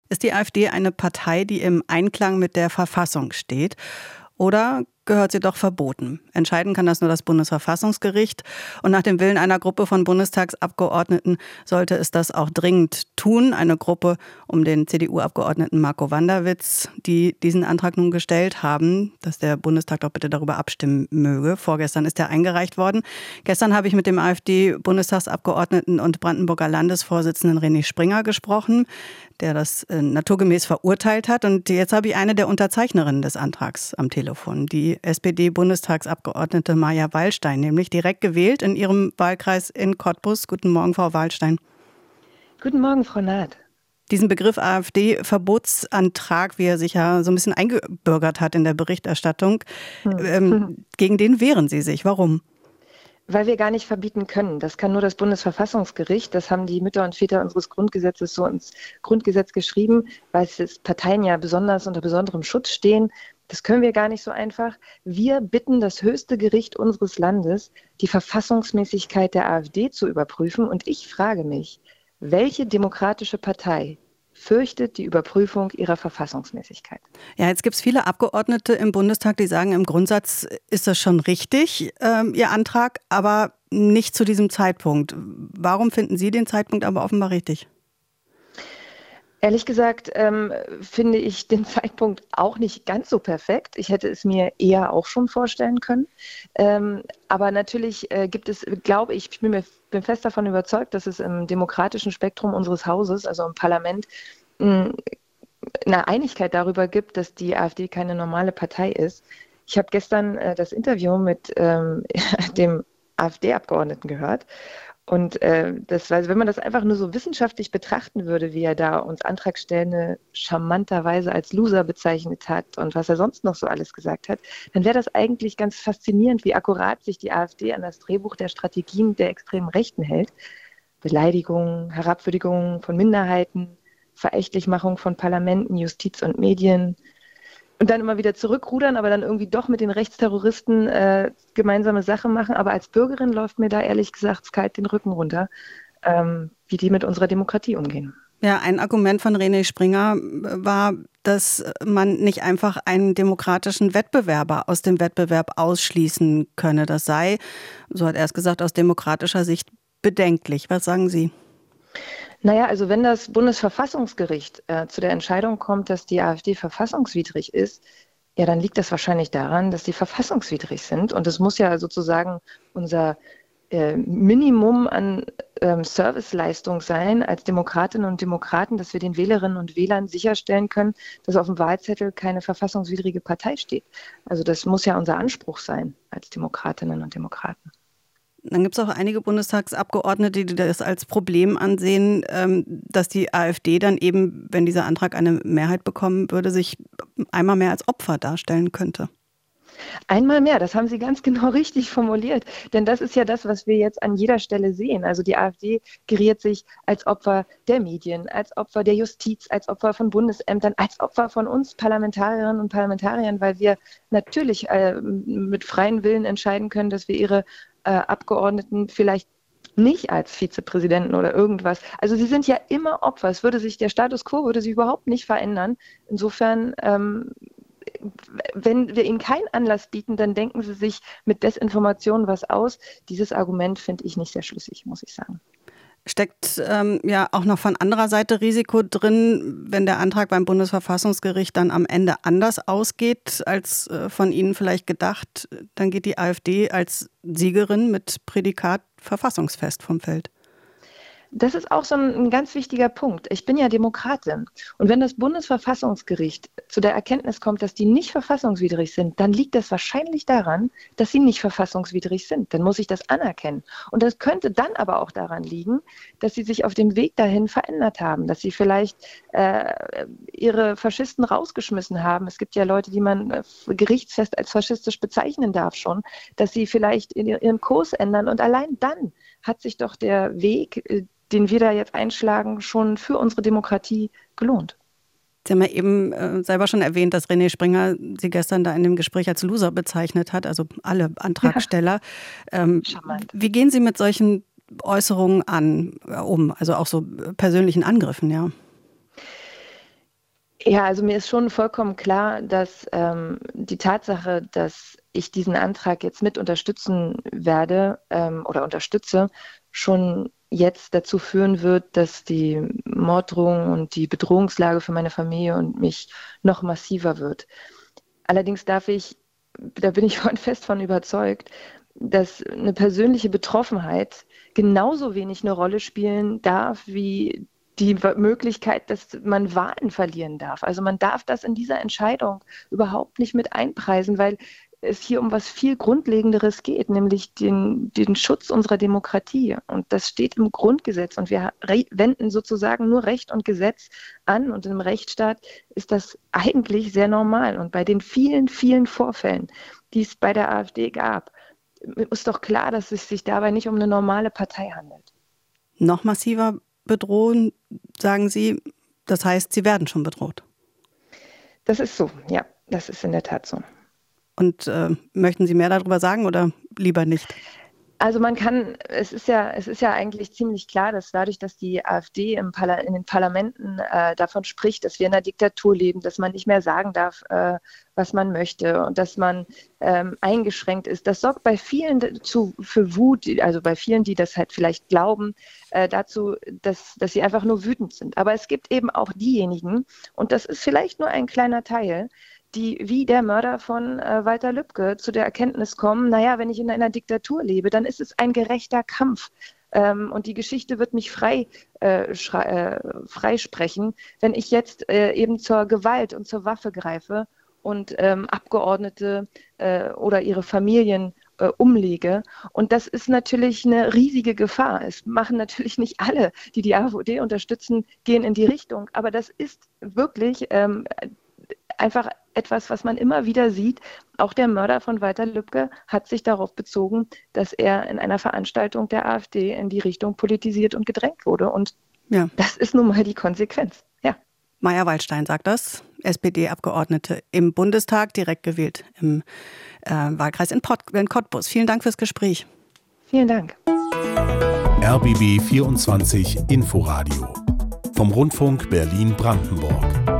Ist die AfD eine Partei, die im Einklang mit der Verfassung steht? Oder gehört sie doch verboten? Entscheiden kann das nur das Bundesverfassungsgericht. Und nach dem Willen einer Gruppe von Bundestagsabgeordneten sollte es das auch dringend tun. Eine Gruppe um den CDU-Abgeordneten Marco Wanderwitz, die diesen Antrag nun gestellt haben, dass der Bundestag doch bitte darüber abstimmen möge. Vorgestern ist er eingereicht worden. Gestern habe ich mit dem AfD-Bundestagsabgeordneten und Brandenburger Landesvorsitzenden René Springer gesprochen, der das naturgemäß verurteilt hat. Und jetzt habe ich eine der Unterzeichnerinnen des Antrags am Telefon, die SPD-Bundestagsabgeordnete Maja Wallstein, nämlich direkt gewählt in ihrem Wahlkreis in Cottbus. Guten Morgen, Frau Wallstein. Guten Morgen, Frau Naht. Diesen Begriff AfD-Verbotsantrag, wie er sich ja so ein bisschen eingebürgert hat in der Berichterstattung, gegen den wehren Sie sich. Warum? Weil wir gar nicht verbieten können. Das kann nur das Bundesverfassungsgericht. Das haben die Mütter und Väter unseres Grundgesetzes so ins Grundgesetz geschrieben, weil es Parteien ja besonders unter besonderem Schutz stehen. Das können wir gar nicht so einfach. Wir bitten das höchste Gericht unseres Landes, die Verfassungsmäßigkeit der AfD zu überprüfen. Und ich frage mich, welche demokratische Partei fürchtet die Überprüfung ihrer Verfassungsmäßigkeit? Ja, jetzt gibt es viele Abgeordnete im Bundestag, die sagen, im Grundsatz ist das schon richtig, Ihr Antrag, aber nicht zu diesem Zeitpunkt. Warum finden Sie den Zeitpunkt aber offenbar richtig? Ehrlich gesagt finde ich den Zeitpunkt auch nicht ganz so perfekt. Ich hätte es mir eher auch schon vorstellen können. Aber natürlich gibt es, glaube ich, bin fest davon überzeugt, dass es im demokratischen Spektrum unseres Hauses, also im Parlament, eine Einigkeit darüber gibt, dass die AfD keine normale Partei ist. Ich habe gestern das Interview mit dem AfD-Abgeordneten gehört. Und wenn man das einfach nur so wissenschaftlich betrachten würde, wie er da uns Antragstellende charmanterweise als Loser bezeichnet hat und was er sonst noch so alles gesagt hat, dann wäre das eigentlich ganz faszinierend, wie akkurat sich die AfD an das Drehbuch der Strategien der extremen Rechten hält. Beleidigung, Herabwürdigung von Minderheiten, Verächtlichmachung von Parlamenten, Justiz und Medien. Und dann immer wieder zurückrudern, aber dann irgendwie doch mit den Rechtsterroristen gemeinsame Sache machen. Aber als Bürgerin läuft mir da ehrlich gesagt kalt den Rücken runter, wie die mit unserer Demokratie umgehen. Ja, ein Argument von René Springer war, dass man nicht einfach einen demokratischen Wettbewerber aus dem Wettbewerb ausschließen könne. Das sei, so hat er es gesagt, aus demokratischer Sicht bedenklich. Was sagen Sie? Naja, also wenn das Bundesverfassungsgericht zu der Entscheidung kommt, dass die AfD verfassungswidrig ist, ja, dann liegt das wahrscheinlich daran, dass sie verfassungswidrig sind. Und es muss ja sozusagen unser Minimum an Serviceleistung sein als Demokratinnen und Demokraten, dass wir den Wählerinnen und Wählern sicherstellen können, dass auf dem Wahlzettel keine verfassungswidrige Partei steht. Also das muss ja unser Anspruch sein als Demokratinnen und Demokraten. Dann gibt es auch einige Bundestagsabgeordnete, die das als Problem ansehen, dass die AfD dann eben, wenn dieser Antrag eine Mehrheit bekommen würde, sich einmal mehr als Opfer darstellen könnte. Einmal mehr, das haben Sie ganz genau richtig formuliert. Denn das ist ja das, was wir jetzt an jeder Stelle sehen. Also die AfD geriert sich als Opfer der Medien, als Opfer der Justiz, als Opfer von Bundesämtern, als Opfer von uns Parlamentarierinnen und Parlamentariern, weil wir natürlich mit freiem Willen entscheiden können, dass wir ihre Abgeordneten vielleicht nicht als Vizepräsidenten oder irgendwas. Also sie sind ja immer Opfer. Der Status quo würde sich überhaupt nicht verändern. Insofern wenn wir ihnen keinen Anlass bieten, dann denken sie sich mit Desinformation was aus. Dieses Argument finde ich nicht sehr schlüssig, muss ich sagen. Steckt ja auch noch von anderer Seite Risiko drin, wenn der Antrag beim Bundesverfassungsgericht dann am Ende anders ausgeht, als von Ihnen vielleicht gedacht? Dann geht die AfD als Siegerin mit Prädikat verfassungsfest vom Feld. Das ist auch so ein ganz wichtiger Punkt. Ich bin ja Demokratin. Und wenn das Bundesverfassungsgericht zu der Erkenntnis kommt, dass die nicht verfassungswidrig sind, dann liegt das wahrscheinlich daran, dass sie nicht verfassungswidrig sind. Dann muss ich das anerkennen. Und das könnte dann aber auch daran liegen, dass sie sich auf dem Weg dahin verändert haben, dass sie vielleicht ihre Faschisten rausgeschmissen haben. Es gibt ja Leute, die man gerichtsfest als faschistisch bezeichnen darf schon, dass sie vielleicht ihren Kurs ändern. Und allein dann hat sich doch der Weg, den wir da jetzt einschlagen, schon für unsere Demokratie gelohnt. Sie haben ja eben selber schon erwähnt, dass René Springer Sie gestern da in dem Gespräch als Loser bezeichnet hat, also alle Antragsteller. Wie gehen Sie mit solchen Äußerungen um, also auch so persönlichen Angriffen, ja? Ja, also mir ist schon vollkommen klar, dass die Tatsache, dass ich diesen Antrag jetzt mit unterstützen werde oder unterstütze, schon jetzt dazu führen wird, dass die Morddrohung und die Bedrohungslage für meine Familie und mich noch massiver wird. Allerdings da bin ich fest von überzeugt, dass eine persönliche Betroffenheit genauso wenig eine Rolle spielen darf wie die Möglichkeit, dass man Wahlen verlieren darf. Also man darf das in dieser Entscheidung überhaupt nicht mit einpreisen, weil es hier um was viel Grundlegenderes geht, nämlich den Schutz unserer Demokratie. Und das steht im Grundgesetz. Und wir wenden sozusagen nur Recht und Gesetz an. Und im Rechtsstaat ist das eigentlich sehr normal. Und bei den vielen, vielen Vorfällen, die es bei der AfD gab, ist doch klar, dass es sich dabei nicht um eine normale Partei handelt. Noch massiver bedrohen, sagen Sie. Das heißt, Sie werden schon bedroht. Das ist so, ja, das ist in der Tat so. Und möchten Sie mehr darüber sagen oder lieber nicht? Also es ist ja eigentlich ziemlich klar, dass dadurch, dass die AfD in den Parlamenten davon spricht, dass wir in einer Diktatur leben, dass man nicht mehr sagen darf, was man möchte und dass man eingeschränkt ist, das sorgt bei vielen für Wut, also bei vielen, die das halt vielleicht glauben, dazu, dass sie einfach nur wütend sind. Aber es gibt eben auch diejenigen, und das ist vielleicht nur ein kleiner Teil, die wie der Mörder von Walter Lübcke zu der Erkenntnis kommen, naja, wenn ich in einer Diktatur lebe, dann ist es ein gerechter Kampf. Und die Geschichte wird mich freisprechen, wenn ich jetzt eben zur Gewalt und zur Waffe greife und Abgeordnete oder ihre Familien umlege. Und das ist natürlich eine riesige Gefahr. Es machen natürlich nicht alle, die die AfD unterstützen, gehen in die Richtung. Aber das ist wirklich einfach etwas, was man immer wieder sieht. Auch der Mörder von Walter Lübcke hat sich darauf bezogen, dass er in einer Veranstaltung der AfD in die Richtung politisiert und gedrängt wurde. Und das ist nun mal die Konsequenz. Ja. Maja Waldstein sagt das, SPD-Abgeordnete im Bundestag, direkt gewählt im Wahlkreis in Cottbus. Vielen Dank fürs Gespräch. Vielen Dank. RBB 24 Inforadio vom Rundfunk Berlin-Brandenburg.